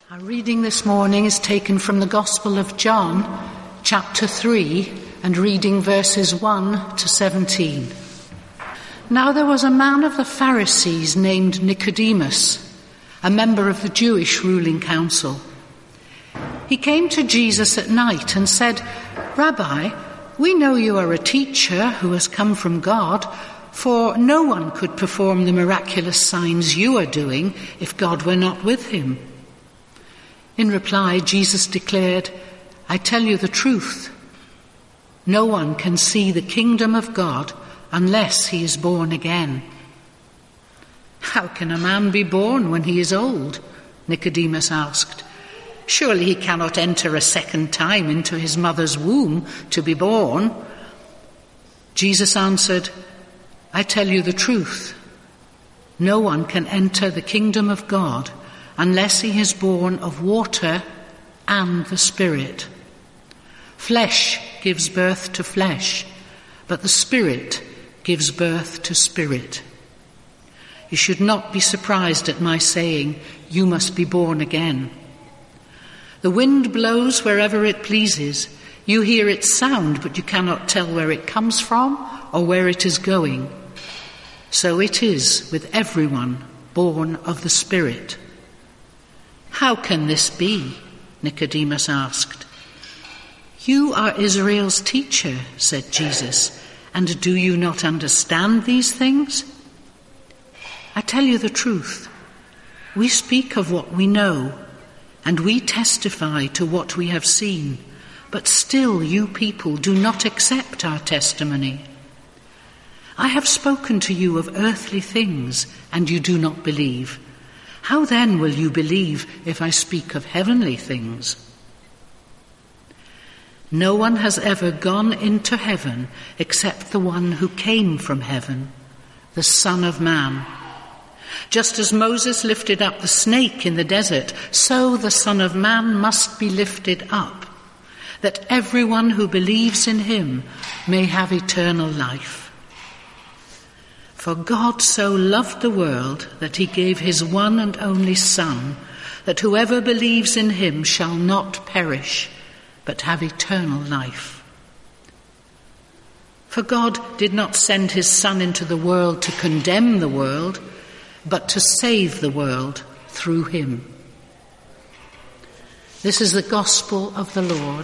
Our reading this morning is taken from the Gospel of John, chapter 3, and reading verses 1 to 17. Now there was a man of the Pharisees named Nicodemus, a member of the Jewish ruling council. He came to Jesus at night and said, "Rabbi, we know you are a teacher who has come from God, for no one could perform the miraculous signs you are doing if God were not with him." In reply, Jesus declared, "I tell you the truth. No one can see the kingdom of God unless he is born again." "How can a man be born when he is old?" Nicodemus asked. "Surely he cannot enter a second time into his mother's womb to be born." Jesus answered, "I tell you the truth. No one can enter the kingdom of God unless he is born of water and the Spirit. Flesh gives birth to flesh, but the Spirit gives birth to spirit. You should not be surprised at my saying, 'You must be born again.' The wind blows wherever it pleases. You hear its sound, but you cannot tell where it comes from or where it is going. So it is with everyone born of the Spirit." "How can this be?" Nicodemus asked. "You are Israel's teacher," said Jesus, "and do you not understand these things? I tell you the truth. We speak of what we know, and we testify to what we have seen, but still you people do not accept our testimony. I have spoken to you of earthly things, and you do not believe. How then will you believe if I speak of heavenly things? No one has ever gone into heaven except the one who came from heaven, the Son of Man. Just as Moses lifted up the snake in the desert, so the Son of Man must be lifted up, that everyone who believes in him may have eternal life. For God so loved the world that he gave his one and only Son, that whoever believes in him shall not perish, but have eternal life. For God did not send his Son into the world to condemn the world, but to save the world through him." This is the gospel of the Lord.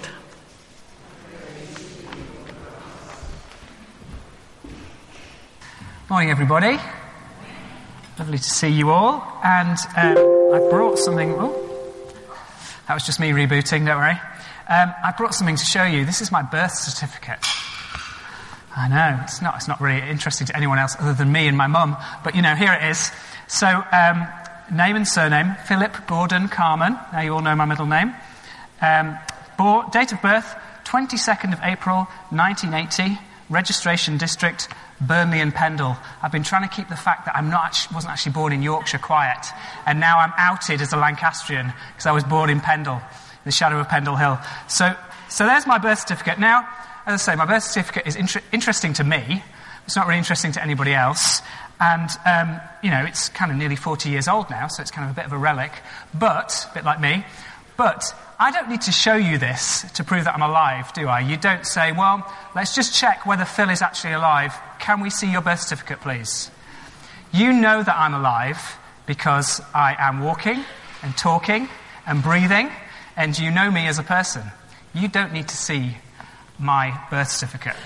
Morning, everybody. Lovely to see you all. And I brought something. Oh, that was just me rebooting, don't worry. I brought something to show you. This is my birth certificate. I know, it's not really interesting to anyone else other than me and my mum, but here it is. So, name and surname, Philip Gordon Carman. Now you all know my middle name. Date of birth, 22nd of April, 1980. Registration district, Burnley and Pendle. I've been trying to keep the fact that wasn't actually born in Yorkshire quiet, and now I'm outed as a Lancastrian because I was born in Pendle, in the shadow of Pendle Hill. So there's my birth certificate. Now, as I say, my birth certificate is interesting to me. It's not really interesting to anybody else, and it's kind of nearly 40 years old now, so it's kind of a bit of a relic, but a bit like me. But I don't need to show you this to prove that I'm alive, do I? You don't say, "Well, let's just check whether Phil is actually alive. Can we see your birth certificate, please?" You know that I'm alive because I am walking and talking and breathing, and you know me as a person. You don't need to see my birth certificate.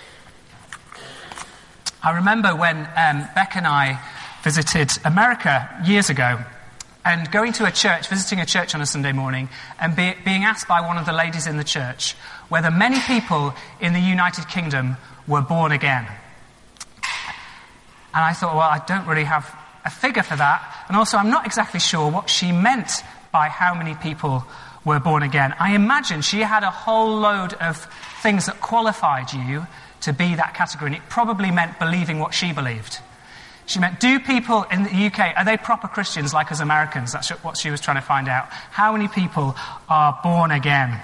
I remember when Beck and I visited America years ago, and going to a church, visiting a church on a Sunday morning, and being asked by one of the ladies in the church whether many people in the United Kingdom were born again. And I thought, well, I don't really have a figure for that, and also I'm not exactly sure what she meant by how many people were born again. I imagine she had a whole load of things that qualified you to be that category, and it probably meant believing what she believed. She meant, do people in the UK, are they proper Christians like us Americans? That's what she was trying to find out. How many people are born again?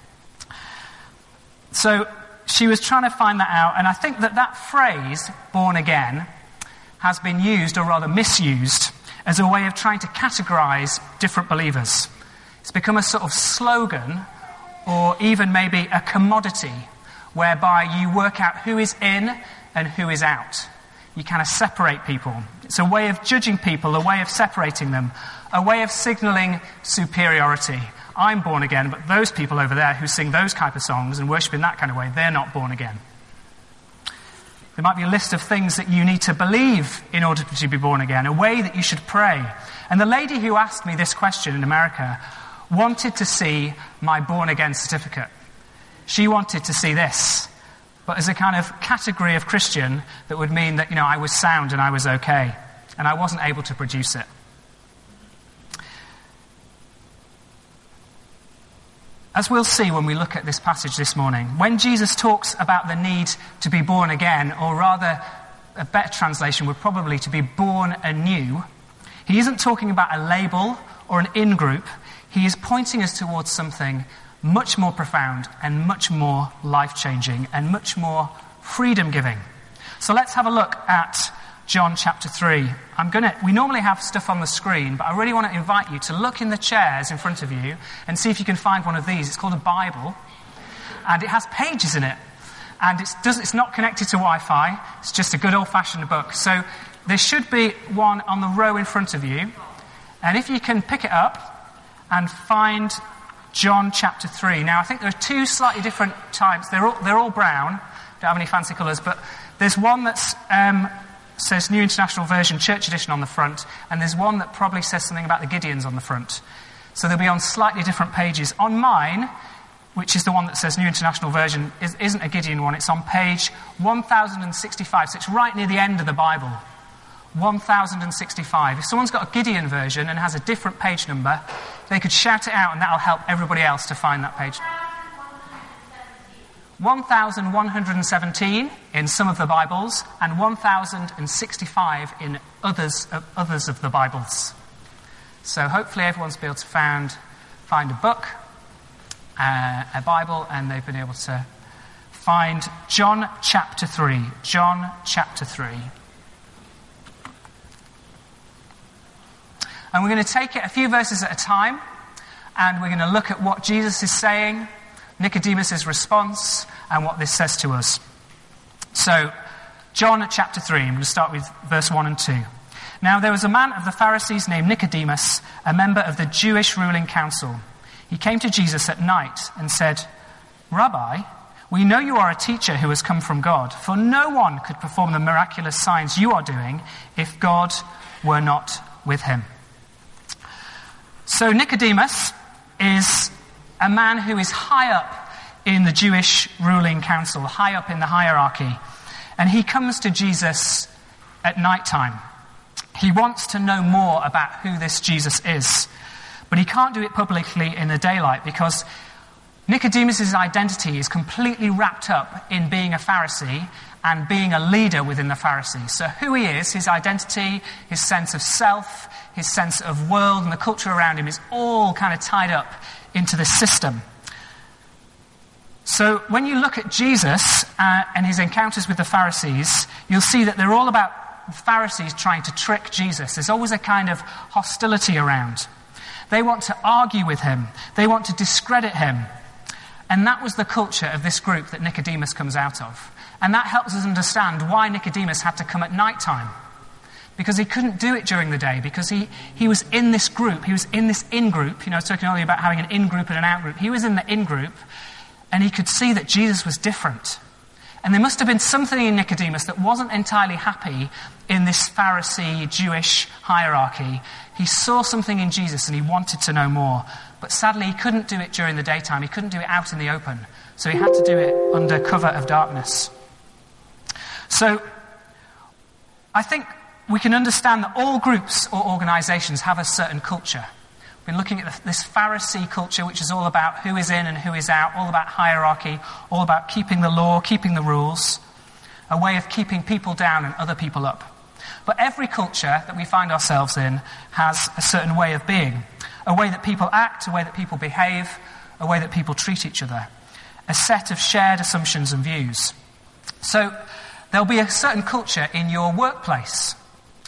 So she was trying to find that out, and I think that phrase, born again, has been used, or rather misused, as a way of trying to categorize different believers. It's become a sort of slogan, or even maybe a commodity, whereby you work out who is in and who is out. You kind of separate people. It's a way of judging people, a way of separating them, a way of signalling superiority. I'm born again, but those people over there who sing those type of songs and worship in that kind of way, they're not born again. There might be a list of things that you need to believe in order to be born again, a way that you should pray. And the lady who asked me this question in America wanted to see my born again certificate. She wanted to see this, but as a kind of category of Christian that would mean that, I was sound and I was okay, and I wasn't able to produce it. As we'll see when we look at this passage this morning, when Jesus talks about the need to be born again, or rather a better translation would probably to be born anew, he isn't talking about a label or an in-group. He is pointing us towards something much more profound and much more life-changing and much more freedom-giving. So let's have a look at John chapter 3. We normally have stuff on the screen, but I really want to invite you to look in the chairs in front of you and see if you can find one of these. It's called a Bible, and it has pages in it. And it's not connected to Wi-Fi. It's just a good old-fashioned book. So there should be one on the row in front of you. And if you can pick it up and find John chapter 3. Now, I think there are two slightly different types. They're all brown. Don't have any fancy colours, but there's one that's says New International Version, Church Edition on the front, and there's one that probably says something about the Gideons on the front. So they'll be on slightly different pages. On mine, which is the one that says New International Version, isn't a Gideon one. It's on page 1065, so it's right near the end of the Bible. 1065. If someone's got a Gideon version and has a different page number, they could shout it out and that'll help everybody else to find that page. 1117 in some of the Bibles and 1065 in others of the Bibles. So hopefully everyone's been able to find a book, a Bible, and they've been able to find John chapter 3. John chapter 3. And we're going to take it a few verses at a time, and we're going to look at what Jesus is saying, Nicodemus' response, and what this says to us. So, John chapter 3, I'm going to start with verse 1 and 2. Now there was a man of the Pharisees named Nicodemus, a member of the Jewish ruling council. He came to Jesus at night and said, "Rabbi, we know you are a teacher who has come from God, for no one could perform the miraculous signs you are doing if God were not with him." So Nicodemus is a man who is high up in the Jewish ruling council, high up in the hierarchy. And he comes to Jesus at night time. He wants to know more about who this Jesus is. But he can't do it publicly in the daylight because Nicodemus' identity is completely wrapped up in being a Pharisee and being a leader within the Pharisees. So who he is, his identity, his sense of self, his sense of world and the culture around him is all kind of tied up into this system. So when you look at Jesus and his encounters with the Pharisees, you'll see that they're all about the Pharisees trying to trick Jesus. There's always a kind of hostility around. They want to argue with him. They want to discredit him. And that was the culture of this group that Nicodemus comes out of. And that helps us understand why Nicodemus had to come at night time. Because he couldn't do it during the day, because he was in this group, he was in this in-group. I was talking earlier about having an in-group and an out-group. He was in the in-group, and he could see that Jesus was different. And there must have been something in Nicodemus that wasn't entirely happy in this Pharisee Jewish hierarchy. He saw something in Jesus and he wanted to know more. But sadly, he couldn't do it during the daytime. He couldn't do it out in the open. So he had to do it under cover of darkness. So I think we can understand that all groups or organizations have a certain culture. We've been looking at this Pharisee culture, which is all about who is in and who is out, all about hierarchy, all about keeping the law, keeping the rules, a way of keeping people down and other people up. But every culture that we find ourselves in has a certain way of being, a way that people act, a way that people behave, a way that people treat each other, a set of shared assumptions and views. So there'll be a certain culture in your workplace.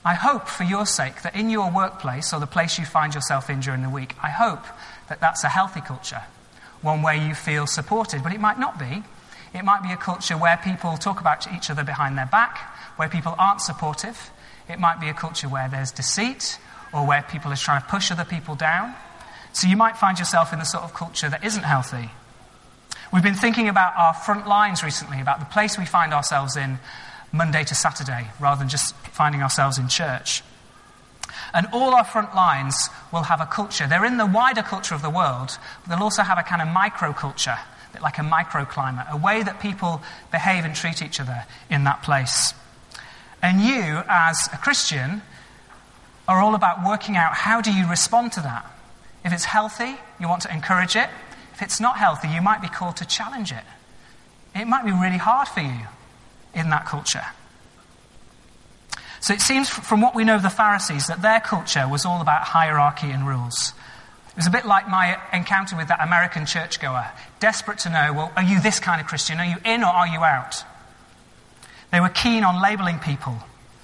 I hope for your sake that in your workplace or the place you find yourself in during the week, I hope that that's a healthy culture, one where you feel supported. But it might not be. It might be a culture where people talk about each other behind their back, where people aren't supportive. It might be a culture where there's deceit or where people are trying to push other people down. So you might find yourself in the sort of culture that isn't healthy. We've been thinking about our front lines recently, about the place we find ourselves in Monday to Saturday, rather than just finding ourselves in church. And all our front lines will have a culture. They're in the wider culture of the world, but they'll also have a kind of micro-culture, a bit like a microclimate, a way that people behave and treat each other in that place. And you, as a Christian, are all about working out how do you respond to that. If it's healthy, you want to encourage it. If it's not healthy, you might be called to challenge it. It might be really hard for you in that culture. So it seems from what we know of the Pharisees that their culture was all about hierarchy and rules. It was a bit like my encounter with that American churchgoer, desperate to know, well, are you this kind of Christian? Are you in or are you out? They were keen on labeling people.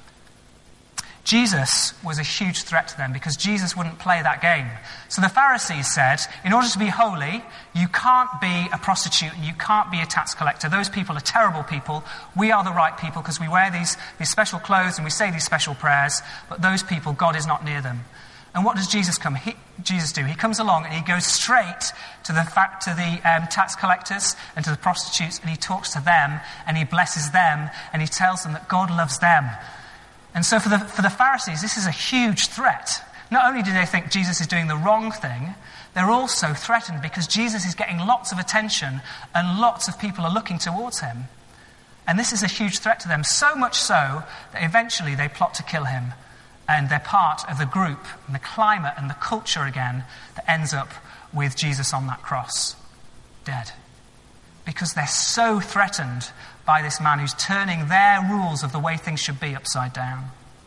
Jesus was a huge threat to them because Jesus wouldn't play that game. So the Pharisees said, in order to be holy, you can't be a prostitute and you can't be a tax collector. Those people are terrible people. We are the right people because we wear these special clothes and we say these special prayers. But those people, God is not near them. And what does Jesus do? He comes along and he goes straight to the tax collectors and to the prostitutes, and he talks to them and he blesses them and he tells them that God loves them. And so for the Pharisees, this is a huge threat. Not only do they think Jesus is doing the wrong thing, they're also threatened because Jesus is getting lots of attention and lots of people are looking towards him. And this is a huge threat to them, so much so that eventually they plot to kill him. And they're part of the group and the climate and the culture again that ends up with Jesus on that cross, dead. Because they're so threatened by this man who's turning their rules of the way things should be upside down.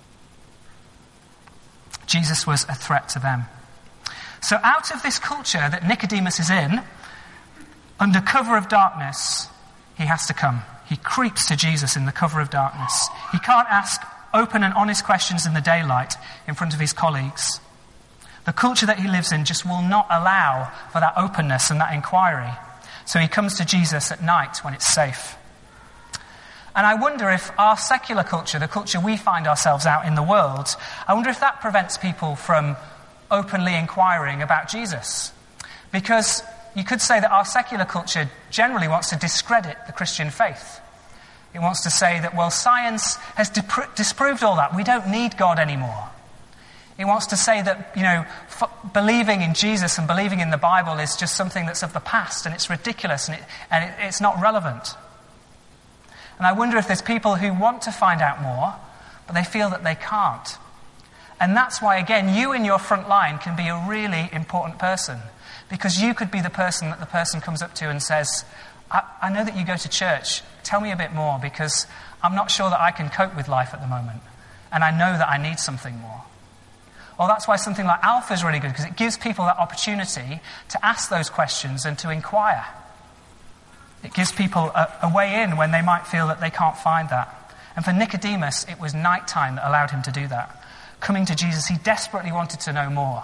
Jesus was a threat to them. So out of this culture that Nicodemus is in, under cover of darkness, he has to come. He creeps to Jesus in the cover of darkness. He can't ask open and honest questions in the daylight in front of his colleagues. The culture that he lives in just will not allow for that openness and that inquiry. So he comes to Jesus at night when it's safe. And I wonder if our secular culture, the culture we find ourselves out in the world, I wonder if that prevents people from openly inquiring about Jesus. Because you could say that our secular culture generally wants to discredit the Christian faith. It wants to say that, well, science has disproved all that. We don't need God anymore. It wants to say that, believing in Jesus and believing in the Bible is just something that's of the past and it's ridiculous and it's not relevant. And I wonder if there's people who want to find out more, but they feel that they can't. And that's why, again, you in your front line can be a really important person. Because you could be the person that the person comes up to and says, I know that you go to church. Tell me a bit more, because I'm not sure that I can cope with life at the moment. And I know that I need something more. Well, that's why something like Alpha is really good, because it gives people that opportunity to ask those questions and to inquire. It gives people a way in when they might feel that they can't find that. And for Nicodemus, it was nighttime that allowed him to do that. Coming to Jesus, he desperately wanted to know more.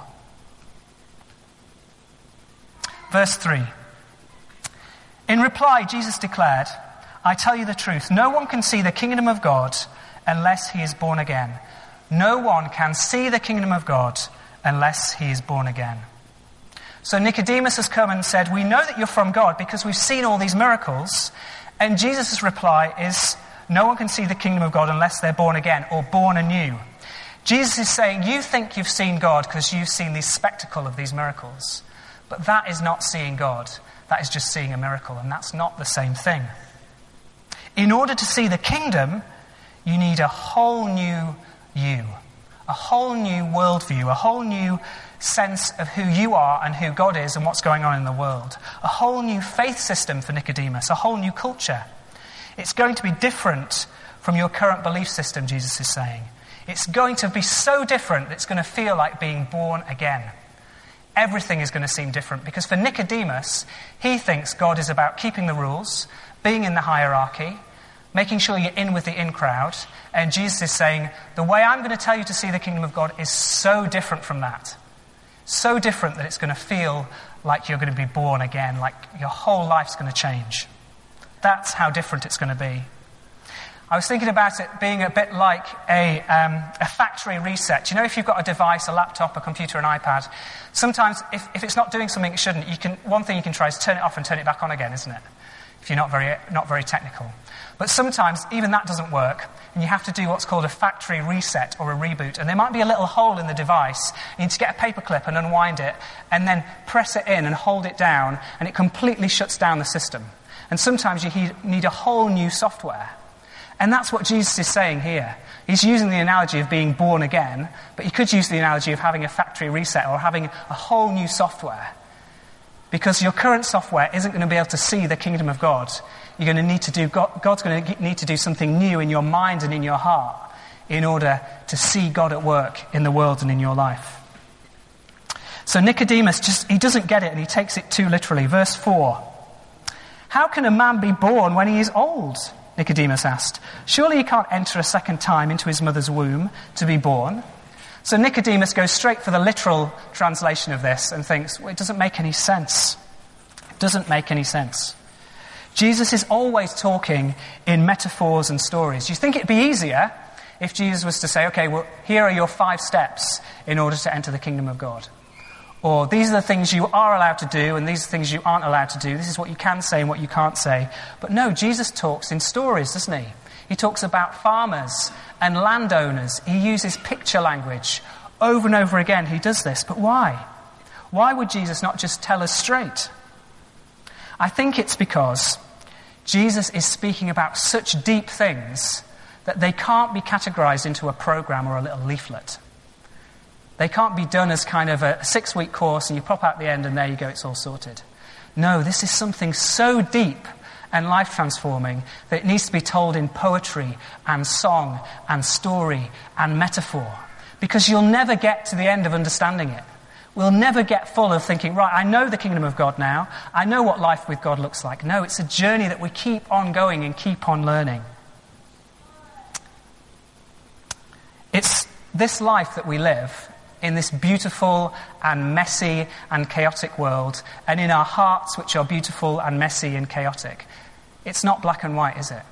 Verse 3. In reply, Jesus declared, I tell you the truth, no one can see the kingdom of God unless he is born again. No one can see the kingdom of God unless he is born again. So Nicodemus has come and said, we know that you're from God because we've seen all these miracles. And Jesus' reply is, no one can see the kingdom of God unless they're born again or born anew. Jesus is saying, you think you've seen God because you've seen the spectacle of these miracles. But that is not seeing God. That is just seeing a miracle, and that's not the same thing. In order to see the kingdom, you need a whole new you, a whole new worldview, a whole new sense of who you are and who God is and what's going on in the world. A whole new faith system for Nicodemus, a whole new culture. It's going to be different from your current belief system, Jesus is saying. It's going to be so different that it's going to feel like being born again. Everything is going to seem different because for Nicodemus, he thinks God is about keeping the rules, being in the hierarchy, making sure you're in with the in crowd. And Jesus is saying, the way I'm going to tell you to see the kingdom of God is so different from that. So different that it's going to feel like you're going to be born again, like your whole life's going to change. That's how different it's going to be. I was thinking about it being a bit like a factory reset. You know, if you've got a device, a laptop, a computer, an iPad, sometimes if it's not doing something it shouldn't, one thing you can try is turn it off and turn it back on again, isn't it? If you're not very technical. But sometimes even that doesn't work, and you have to do what's called a factory reset or a reboot. And there might be a little hole in the device. You need to get a paperclip and unwind it, and then press it in and hold it down, and it completely shuts down the system. And sometimes you need a whole new software. And that's what Jesus is saying here. He's using the analogy of being born again, but he could use the analogy of having a factory reset or having a whole new software. Because your current software isn't going to be able to see the kingdom of God. You're going to need to do, God's going to need to do something new in your mind and in your heart in order to see God at work in the world and in your life. So Nicodemus, he doesn't get it, and he takes it too literally. Verse 4. How can a man be born when he is old? Nicodemus asked. Surely he can't enter a second time into his mother's womb to be born. So Nicodemus goes straight for the literal translation of this and thinks, well, it doesn't make any sense. It doesn't make any sense. Jesus is always talking in metaphors and stories. Do you think it'd be easier if Jesus was to say, okay, well, here are your 5 steps in order to enter the kingdom of God? Or these are the things you are allowed to do and these are the things you aren't allowed to do. This is what you can say and what you can't say. But no, Jesus talks in stories, doesn't he? He talks about farmers and landowners. He uses picture language. Over and over again he does this. But why? Why would Jesus not just tell us straight? I think it's because Jesus is speaking about such deep things that they can't be categorized into a program or a little leaflet. They can't be done as kind of a 6-week course and you pop out the end and there you go, it's all sorted. No, this is something so deep and life-transforming that it needs to be told in poetry and song and story and metaphor. Because you'll never get to the end of understanding it. We'll never get full of thinking, right, I know the kingdom of God now. I know what life with God looks like. No, it's a journey that we keep on going and keep on learning. It's this life that we live in this beautiful and messy and chaotic world, and in our hearts which are beautiful and messy and chaotic. It's not black and white, is it?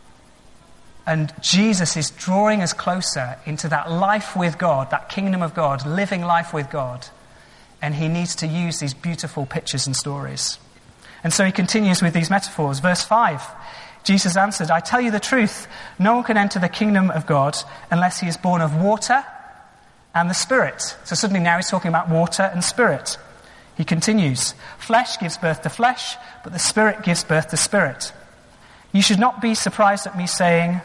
And Jesus is drawing us closer into that life with God, that kingdom of God, living life with God. And he needs to use these beautiful pictures and stories. And so he continues with these metaphors. Verse 5, Jesus answered, I tell you the truth, no one can enter the kingdom of God unless he is born of water and the Spirit. So suddenly now he's talking about water and Spirit. He continues, flesh gives birth to flesh, but the Spirit gives birth to spirit. You should not be surprised at me saying,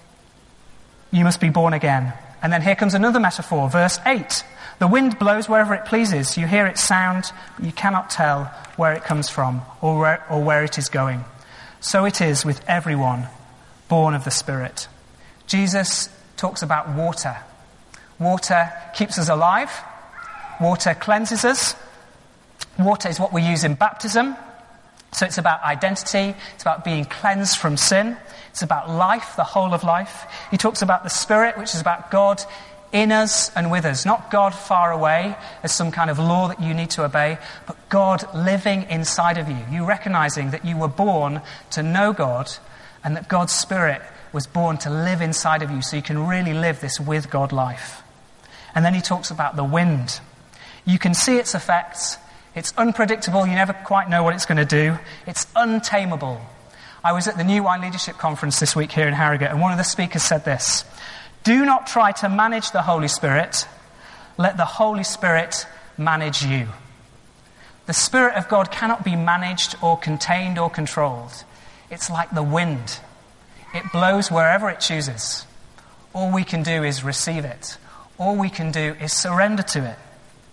you must be born again. And then here comes another metaphor, verse 8. The wind blows wherever it pleases. You hear its sound, but you cannot tell where it comes from or where it is going. So it is with everyone born of the Spirit. Jesus talks about water. Water keeps us alive. Water cleanses us. Water is what we use in baptism. So it's about identity. It's about being cleansed from sin. It's about life, the whole of life. He talks about the Spirit, which is about God in us and with us. Not God far away as some kind of law that you need to obey, but God living inside of you. You recognizing that you were born to know God and that God's Spirit was born to live inside of you so you can really live this with God life. And then he talks about the wind. You can see its effects. It's unpredictable. You never quite know what it's going to do. It's untamable. I was at the New Wine Leadership Conference this week here in Harrogate, and one of the speakers said this: do not try to manage the Holy Spirit. Let the Holy Spirit manage you. The Spirit of God cannot be managed or contained or controlled. It's like the wind. It blows wherever it chooses. All we can do is receive it. All we can do is surrender to it.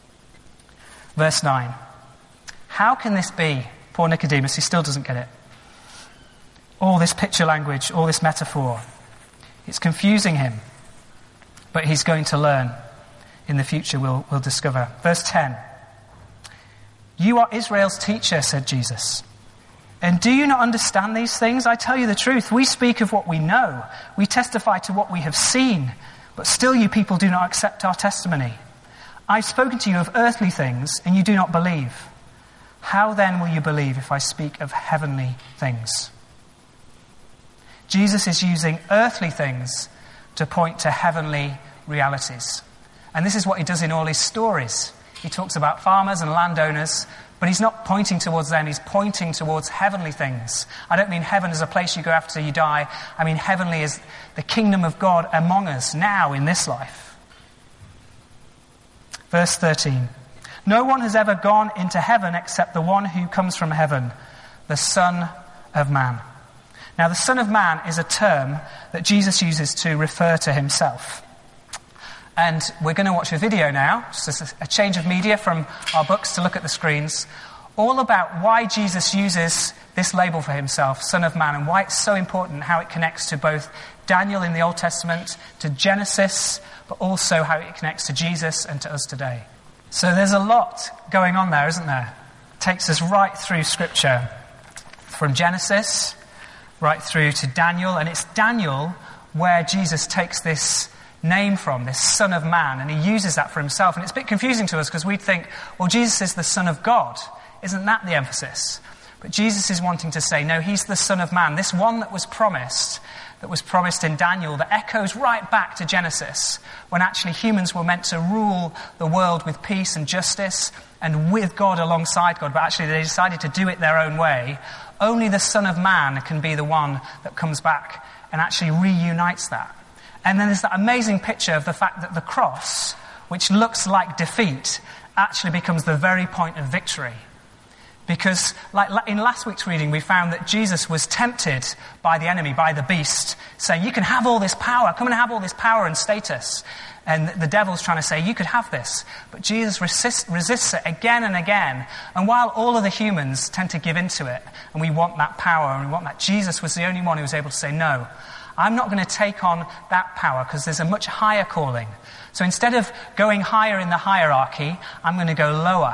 Verse 9. How can this be? Poor Nicodemus, he still doesn't get it. All this picture language, all this metaphor. It's confusing him. But he's going to learn. In the future, we'll discover. Verse 10. You are Israel's teacher, said Jesus. And do you not understand these things? I tell you the truth. We speak of what we know. We testify to what we have seen. But still you people do not accept our testimony. I've spoken to you of earthly things, and you do not believe. How then will you believe if I speak of heavenly things? Jesus is using earthly things to point to heavenly realities. And this is what he does in all his stories. He talks about farmers and landowners, but he's not pointing towards them, he's pointing towards heavenly things. I don't mean heaven as a place you go after you die. I mean heavenly is the kingdom of God among us now in this life. Verse 13. No one has ever gone into heaven except the one who comes from heaven, the Son of Man. Now the Son of Man is a term that Jesus uses to refer to himself. And we're going to watch a video now, just a change of media from our books to look at the screens, all about why Jesus uses this label for himself, Son of Man, and why it's so important, how it connects to both Daniel in the Old Testament, to Genesis, but also how it connects to Jesus and to us today. So there's a lot going on there, isn't there? It takes us right through Scripture, from Genesis right through to Daniel, and it's Daniel where Jesus takes this name from, this Son of Man, and he uses that for himself. And it's a bit confusing to us because we'd think, well, Jesus is the Son of God. Isn't that the emphasis? But Jesus is wanting to say, no, he's the Son of Man, this one that was promised in Daniel, that echoes right back to Genesis, when actually humans were meant to rule the world with peace and justice and with God alongside God, but actually they decided to do it their own way. Only the Son of Man can be the one that comes back and actually reunites that. And then there's that amazing picture of the fact that the cross, which looks like defeat, actually becomes the very point of victory. Because like in last week's reading, we found that Jesus was tempted by the enemy, by the beast, saying, you can have all this power, come and have all this power and status. And the devil's trying to say, you could have this. But Jesus resists it again and again. And while all of the humans tend to give into it, and we want that power and we want that, Jesus was the only one who was able to say, no, I'm not going to take on that power because there's a much higher calling. So instead of going higher in the hierarchy, I'm going to go lower.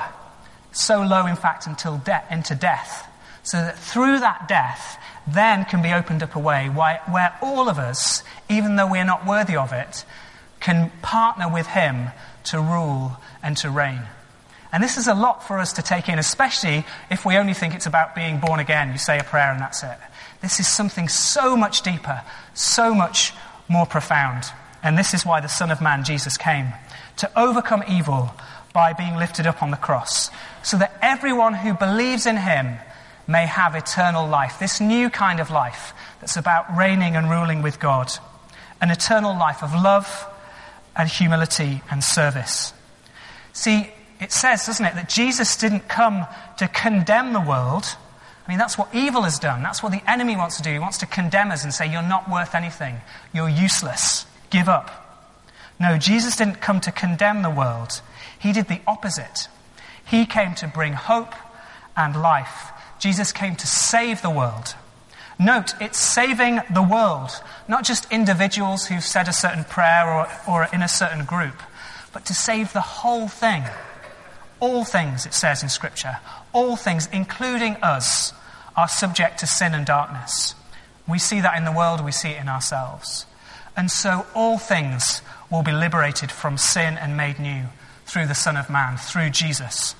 So low, in fact, until into death. So that through that death, then can be opened up a way where all of us, even though we are not worthy of it, can partner with him to rule and to reign. And this is a lot for us to take in, especially if we only think it's about being born again. You say a prayer and that's it. This is something so much deeper, so much more profound. And this is why the Son of Man, Jesus, came. To overcome evil by being lifted up on the cross. So that everyone who believes in him may have eternal life. This new kind of life that's about reigning and ruling with God. An eternal life of love and humility and service. See, it says, doesn't it, that Jesus didn't come to condemn the world. I mean, that's what evil has done. That's what the enemy wants to do. He wants to condemn us and say, you're not worth anything. You're useless. Give up. No, Jesus didn't come to condemn the world. He did the opposite. He came to bring hope and life. Jesus came to save the world. Note, it's saving the world, not just individuals who've said a certain prayer or in a certain group, but to save the whole thing. All things, it says in Scripture, all things, including us, are subject to sin and darkness. We see that in the world, we see it in ourselves. And so all things will be liberated from sin and made new through the Son of Man, through Jesus.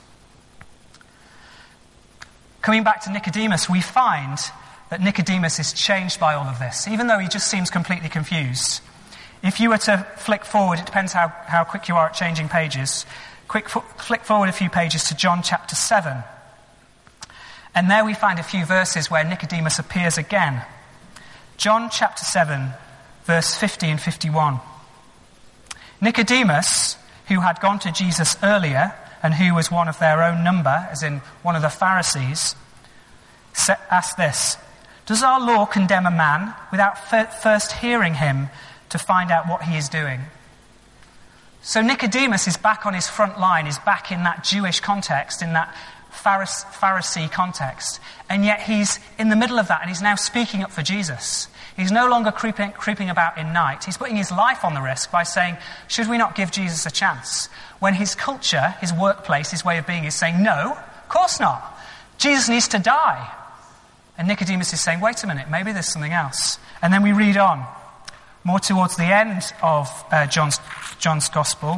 Coming back to Nicodemus, we find that Nicodemus is changed by all of this, even though he just seems completely confused. If you were to flick forward, it depends how quick you are at changing pages, flick forward a few pages to John chapter 7. And there we find a few verses where Nicodemus appears again. John chapter 7, verse 50 and 51. Nicodemus, who had gone to Jesus earlier and who was one of their own number, as in one of the Pharisees, asked this, does our law condemn a man without first hearing him to find out what he is doing? So Nicodemus is back on his front line, is back in that Jewish context, in that Pharisee context, and yet he's in the middle of that and he's now speaking up for Jesus. He's no longer creeping about in night. He's putting his life on the risk by saying, should we not give Jesus a chance? When his culture, his workplace, his way of being is saying, no, of course not. Jesus needs to die. And Nicodemus is saying, wait a minute, maybe there's something else. And then we read on, more towards the end of John's Gospel,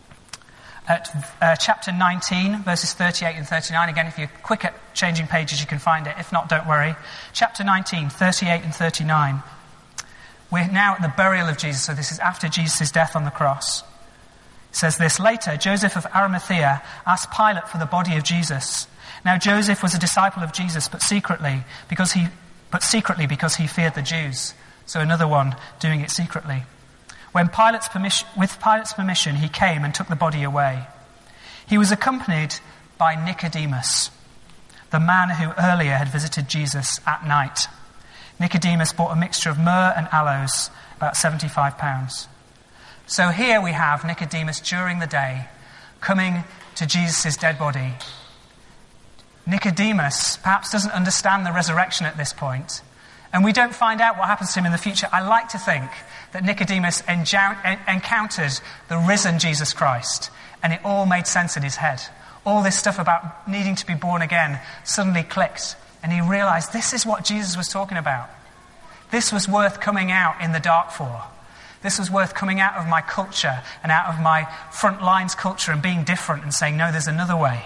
at chapter 19, verses 38 and 39. Again, if you're quick at changing pages, you can find it. If not, don't worry. Chapter 19, 38 and 39. We're now at the burial of Jesus, so this is after Jesus' death on the cross. It says this, later, Joseph of Arimathea asked Pilate for the body of Jesus. Now Joseph was a disciple of Jesus, but secretly because he feared the Jews. So another one doing it secretly. With Pilate's permission, he came and took the body away. He was accompanied by Nicodemus, the man who earlier had visited Jesus at night. Nicodemus bought a mixture of myrrh and aloes, about 75 pounds. So here we have Nicodemus during the day coming to Jesus' dead body. Nicodemus perhaps doesn't understand the resurrection at this point, and we don't find out what happens to him in the future. I like to think that Nicodemus encountered the risen Jesus Christ, and it all made sense in his head. All this stuff about needing to be born again suddenly clicked, and he realized this is what Jesus was talking about. This was worth coming out in the dark for. This was worth coming out of my culture and out of my front lines culture and being different and saying, no, there's another way.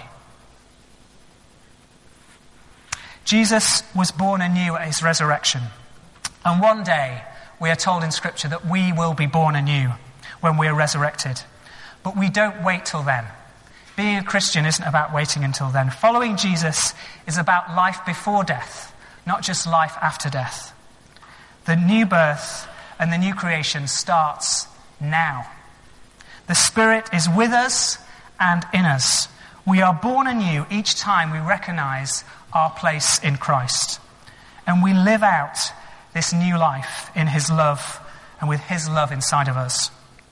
Jesus was born anew at his resurrection. And one day, we are told in Scripture that we will be born anew when we are resurrected. But we don't wait till then. Being a Christian isn't about waiting until then. Following Jesus is about life before death, not just life after death. The new birth and the new creation starts now. The Spirit is with us and in us. We are born anew each time we recognize our place in Christ. And we live out this new life in his love and with his love inside of us.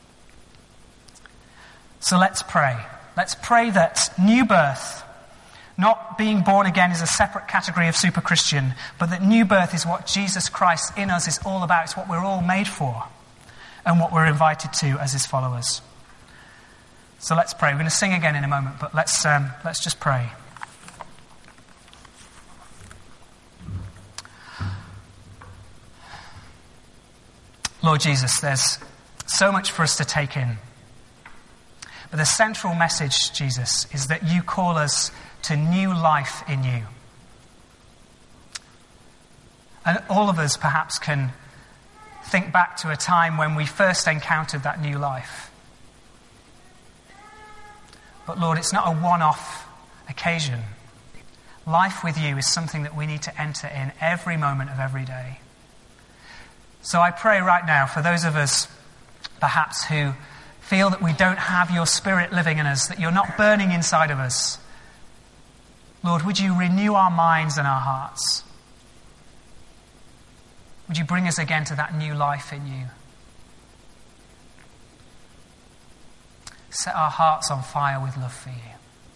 So let's pray. Let's pray that new birth, not being born again, is a separate category of super Christian, but that new birth is what Jesus Christ in us is all about. It's what we're all made for and what we're invited to as his followers. So let's pray. We're going to sing again in a moment, but let's just pray. Lord Jesus, there's so much for us to take in. But the central message, Jesus, is that you call us to new life in you. And all of us perhaps can think back to a time when we first encountered that new life. But Lord, it's not a one-off occasion. Life with you is something that we need to enter in every moment of every day. So I pray right now for those of us perhaps who feel that we don't have your Spirit living in us, that you're not burning inside of us. Lord, would you renew our minds and our hearts? Would you bring us again to that new life in you? Set our hearts on fire with love for you.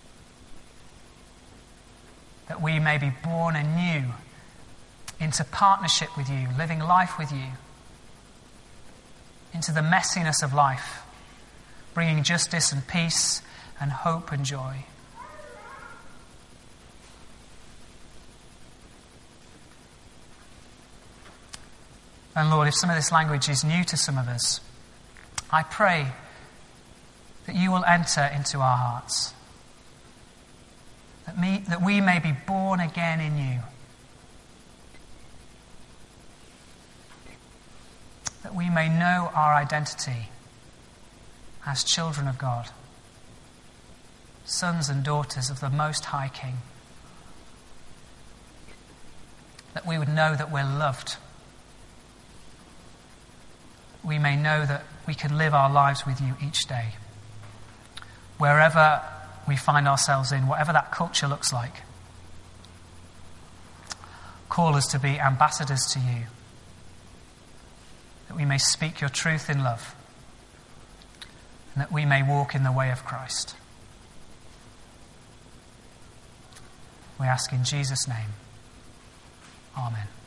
That we may be born anew into partnership with you, living life with you, into the messiness of life, bringing justice and peace and hope and joy. And Lord, if some of this language is new to some of us, I pray that you will enter into our hearts, that we may be born again in you, that we may know our identity as children of God, sons and daughters of the Most High King, that we would know that we're loved. We may know that we can live our lives with you each day, wherever we find ourselves in, whatever that culture looks like. Call us to be ambassadors to you, that we may speak your truth in love, and that we may walk in the way of Christ. We ask in Jesus' name. Amen.